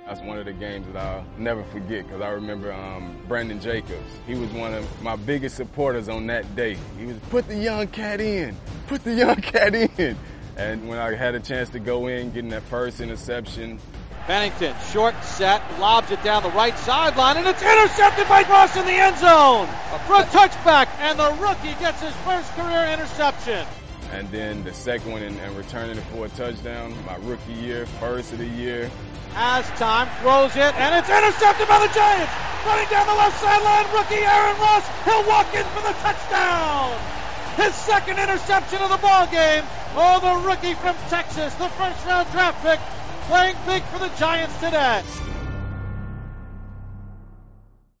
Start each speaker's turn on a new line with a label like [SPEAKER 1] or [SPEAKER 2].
[SPEAKER 1] That's one of the games that I'll never forget because I remember Brandon Jacobs. He was one of my biggest supporters on that day. He was, put the young cat in, put the young cat in. And when I had a chance to go in, getting that first interception.
[SPEAKER 2] Bennington, short set, lobs it down the right sideline, and it's intercepted by Ross in the end zone for a touchback, and the rookie gets his first career interception.
[SPEAKER 1] And then the second one and returning it for a touchdown, my rookie year, first of the year.
[SPEAKER 2] As time throws it, and it's intercepted by the Giants. Running down the left sideline, rookie Aaron Ross. He'll walk in for the touchdown. His second interception of the ball game. Oh, the rookie from Texas, the first-round draft pick, playing big for the Giants today.